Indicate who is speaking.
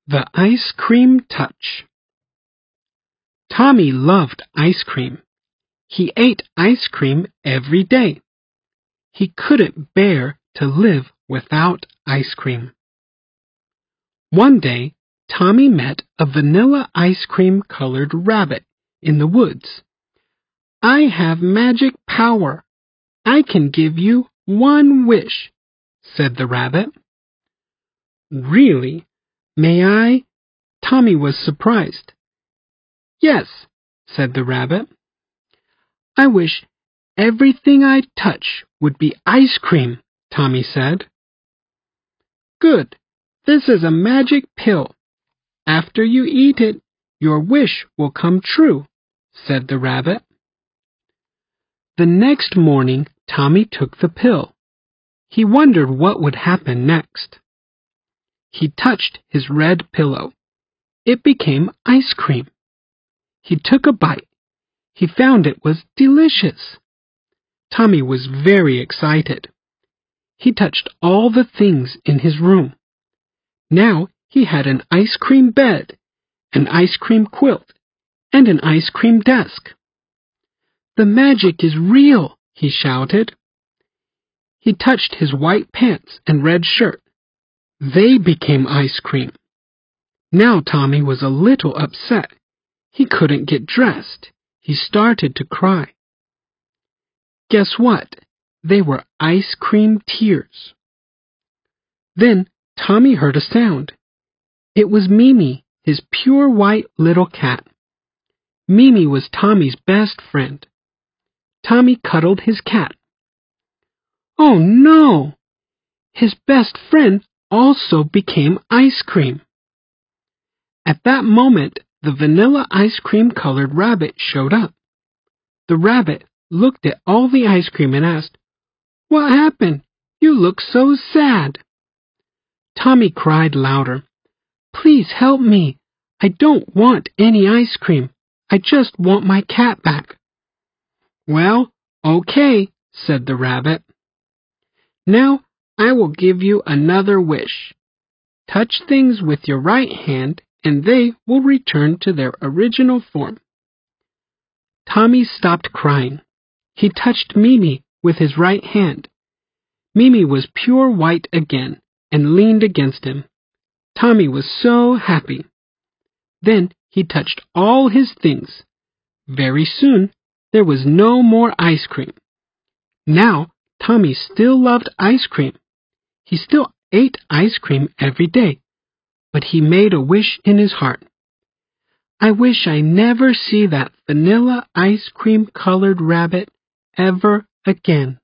Speaker 1: The Ice Cream Touch. Tommy loved ice cream. He ate ice cream every day. He couldn't bear to live without ice cream. One day, Tommy met a vanilla ice cream colored rabbit in the woods. "I have magic power. I can give you one wish," said the rabbit. "Really? May I?" Tommy was surprised. "Yes," said the rabbit. "I wish everything I touch would be ice cream," Tommy said. "Good. This is a magic pill. After you eat it, your wish will come true," said the rabbit. The next morning, Tommy took the pill. He wondered what would happen next. He touched his red pillow. It became ice cream. He took a bite. He found it was delicious. Tommy was very excited. He touched all the things in his room. Now he had an ice cream bed, an ice cream quilt, and an ice cream desk. "The magic is real," he shouted. He touched his white pants and red shirt. They became ice cream. Now Tommy was a little upset. He couldn't get dressed. He started to cry. Guess what? They were ice cream tears. Then Tommy heard a sound. It was Mimi, his pure white little cat. Mimi was Tommy's best friend. Tommy cuddled his cat. Oh no! His best friend also became ice cream. At that moment, the vanilla ice cream colored rabbit showed up. The rabbit looked at all the ice cream and asked, "What happened? You look so sad." Tommy cried louder. "Please help me. I don't want any ice cream. I just want my cat back." "Well, okay," said the rabbit. "Now I will give you another wish. Touch things with your right hand and they will return to their original form." Tommy stopped crying. He touched Mimi with his right hand. Mimi was pure white again and leaned against him. Tommy was so happy. Then he touched all his things. Very soon there was no more ice cream. Now Tommy still loved ice cream. He still ate ice cream every day, but he made a wish in his heart. "I wish I never see that vanilla ice cream colored rabbit ever again."